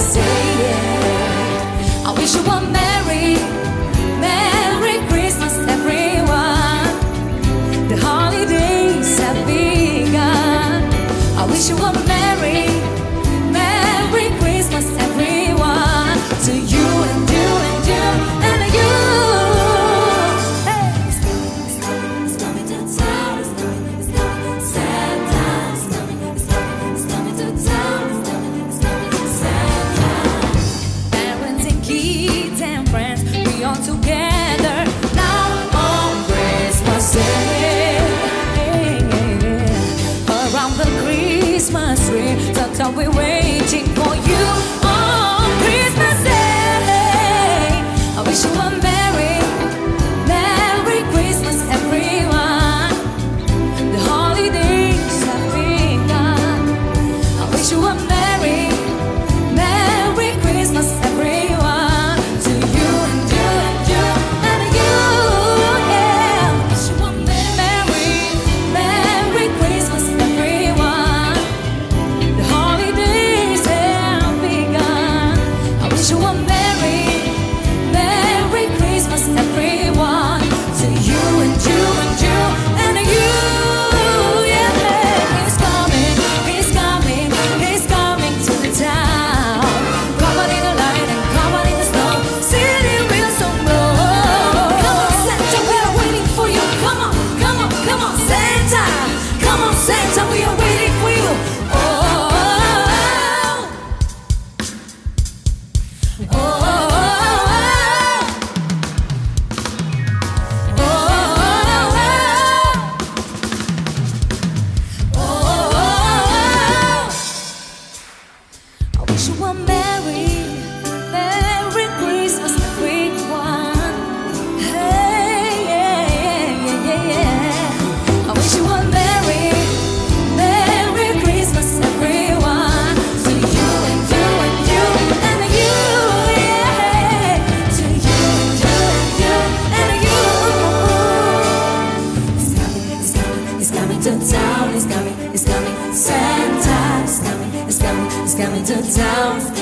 say it. I wish you a Merry Christmas, everyone. The holidays have begun. I wish you a Merry Christmas, everyone. To you and you and you and you. Hey. It's coming to town. It's coming. Santa. It's coming to town. It's coming. Santa. Parents and kids and friends, we all together now on Christmas Day. Around the Christmas tree, so we're waiting for you on Christmas Day. I wish you a Merry Christmas, everyone. The holidays have begun. I wish you a Merry Christmas, everyone. To you and you and you and you, yeah. I wish you a Merry Christmas, everyone. The holidays have begun. I wish you a Merry Christmas, everyone. To you and you and you and you, yeah. He's coming to the town. Covered in the light and covered in the snow, sitting real so low. Come on, Santa, we are waiting for you. Come on, Santa. Come on, Santa, we are waiting for you. Oh, oh, oh, oh, oh, I wish you a Merry Christmas, everyone. Hey, yeah. I wish you a Merry Christmas, everyone. To you and you and you and you, yeah. To you and you and you and you. It's coming to town. It's coming. Santa. It's coming to town.